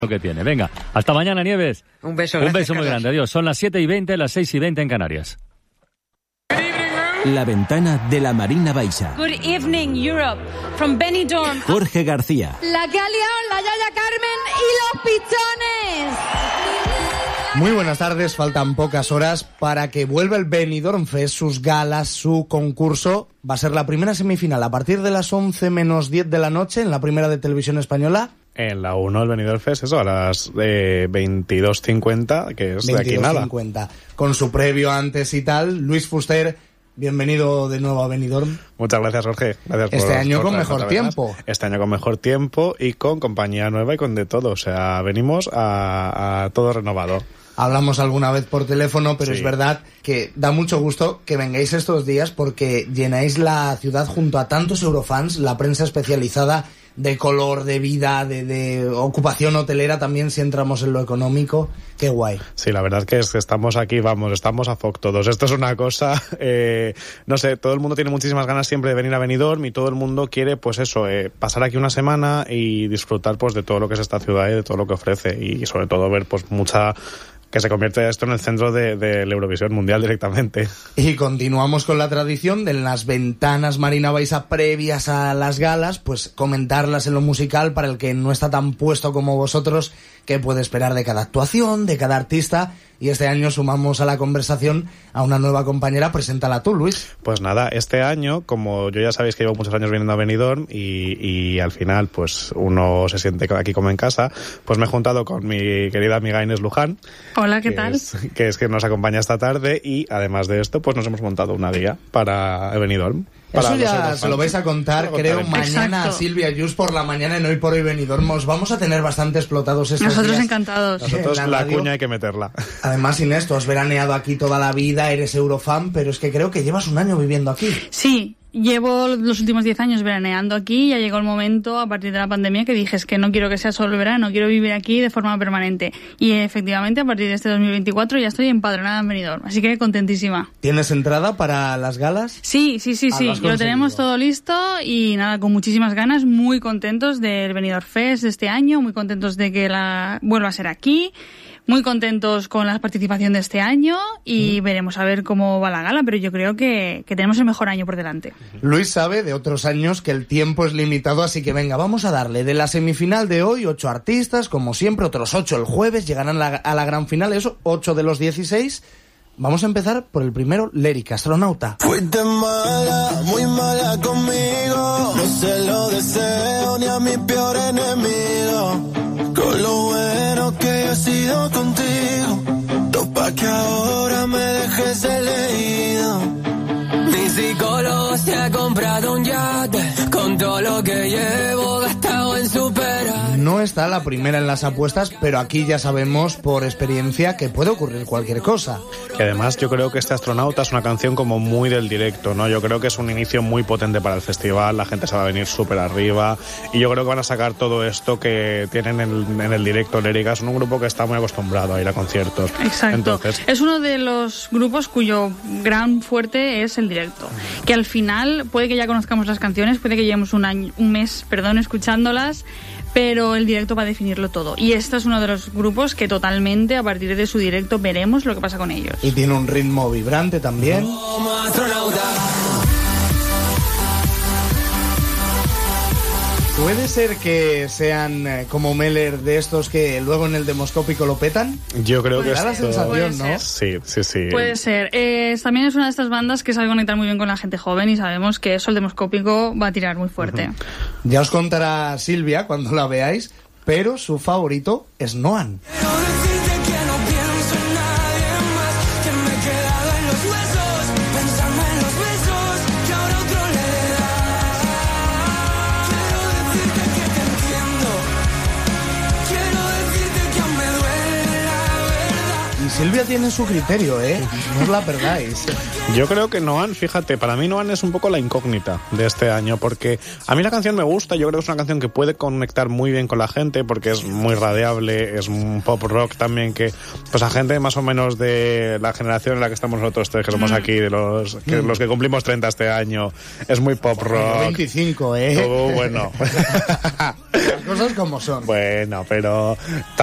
Lo que tiene. Venga, hasta mañana, Nieves. Un beso, Un gracias, beso muy Carlos. grande. Adiós. Son las 7:20, las 6:20 en Canarias. La ventana de la Marina Baixa. Good evening, Europe. From Benidorm. Jorge García. La que ha liado la Yaya Carmen y los pichones. Muy buenas tardes, faltan pocas horas para que vuelva el Benidorm Fest, sus galas, su concurso. Va a ser la primera semifinal a partir de las 11 menos 10 de la noche en la primera de Televisión Española. En la 1 el Benidorm Fest, eso, a las 22:50, que es de aquí nada. 22:50. Con su previo antes y tal, Luis Fuster, bienvenido de nuevo a Benidorm. Muchas gracias, Jorge. Gracias Este año con traernos mejor otra vez tiempo. más. Este año con mejor tiempo y con compañía nueva y con de todo. O sea, venimos a todo renovado. Hablamos alguna vez por teléfono, pero Sí. es verdad que da mucho gusto que vengáis estos días porque llenáis la ciudad junto a tantos eurofans, la prensa especializada de color, de vida, de ocupación hotelera también, si entramos en lo económico. Qué guay. Sí, la verdad que es que estamos aquí, estamos a foc todos. Esto es una cosa, no sé, todo el mundo tiene muchísimas ganas siempre de venir a Benidorm y todo el mundo quiere, pues eso, pasar aquí una semana y disfrutar pues de todo lo que es esta ciudad y de todo lo que ofrece y sobre todo ver pues que se convierte esto en el centro de la Eurovisión Mundial directamente. Y continuamos con la tradición de en las ventanas Marina Baixa previas a las galas, pues comentarlas en lo musical para el que no está tan puesto como vosotros, qué puede esperar de cada actuación, de cada artista. Y este año sumamos a la conversación a una nueva compañera. Preséntala tú, Luis. Pues nada, este año, como yo ya sabéis que llevo muchos años viniendo a Benidorm y al final pues uno se siente aquí como en casa, pues me he juntado con mi querida amiga Inés Luján. Hola, ¿qué tal? Que nos acompaña esta tarde y además de esto pues nos hemos montado una guía para Benidorm. Eso ya se lo vais a contar, creo, mañana Exacto. a Silvia Yus por la mañana en Hoy por Hoy Benidorm. Os vamos a tener bastante explotados estos Nosotros días. encantados. Nosotros en la radio. cuña hay que meterla. Además, Inés, tú has veraneado aquí toda la vida, eres eurofan, pero es que creo que llevas un año viviendo aquí. Sí, llevo los últimos 10 años veraneando aquí y ya llegó el momento, a partir de la pandemia, que dije es que no quiero que sea solo el verano, quiero vivir aquí de forma permanente. Y efectivamente, a partir de este 2024 ya estoy empadronada en Benidorm, así que contentísima. ¿Tienes entrada para las galas? Sí, lo has lo conseguido. tenemos todo listo y nada, con muchísimas ganas, muy contentos del Benidorm Fest de este año, muy contentos de que vuelva a ser aquí. Muy contentos con la participación de este año y veremos a ver cómo va la gala, pero yo creo que tenemos el mejor año por delante. Luis sabe de otros años que el tiempo es limitado, así que venga, vamos a darle. De la semifinal de hoy, 8 artistas, como siempre, otros 8 el jueves, llegarán a la gran final, eso, 8 de los 16. Vamos a empezar por el primero, Lérica, Astronauta. Fuiste mala, muy mala conmigo. No se lo deseo ni a mi peor enemigo. Con lo bueno que he sido contigo, topa que ahora me dejes elegido. Mi psicólogo se ha comprado un yate, con todo lo que llevo gastado en superar. No está la primera en las apuestas, pero aquí ya sabemos por experiencia que puede ocurrir cualquier cosa. Que además yo creo que este Astronauta es una canción como muy del directo, ¿no? Yo creo que es un inicio muy potente para el festival, la gente se va a venir súper arriba y yo creo que van a sacar todo esto que tienen en el directo Lérica. Es un grupo que está muy acostumbrado a ir a conciertos. Exacto. Entonces, Es uno de los grupos cuyo gran fuerte es el directo. Que al final puede que ya conozcamos las canciones, puede que llevemos un mes escuchándolas, pero el directo va a definirlo todo. Y este es uno de los grupos que totalmente, a partir de su directo, veremos lo que pasa con ellos. Y tiene un ritmo vibrante también. Como astronauta. ¿Puede ser que sean como Meller de estos que luego en el demoscópico lo petan? yo creo que Da la esto... sensación, ¿no? Sí. Puede ser. También es una de estas bandas que sabe conectar muy bien con la gente joven y sabemos que eso, el demoscópico, va a tirar muy fuerte. Ya os contará Silvia cuando la veáis, pero su favorito es Noan. Quiero decirte que no pienso en nadie más, que me he quedado en los huesos, pensando en los besos que ahora otro le da. Quiero decirte que te entiendo, quiero decirte que aún me duele la verdad. Y Silvia tiene su criterio, no os la perdáis. Yo creo que Noan, fíjate, para mí Noan es un poco la incógnita de este año, porque a mí la canción me gusta, yo creo que es una canción que puede conectar muy bien con la gente, porque es muy radiable, es un pop rock también que, pues a gente más o menos de la generación en la que estamos nosotros tres, que somos aquí, de los que cumplimos 30 este año, es muy pop rock. 25, Todo bueno. Las cosas como son. Bueno, pero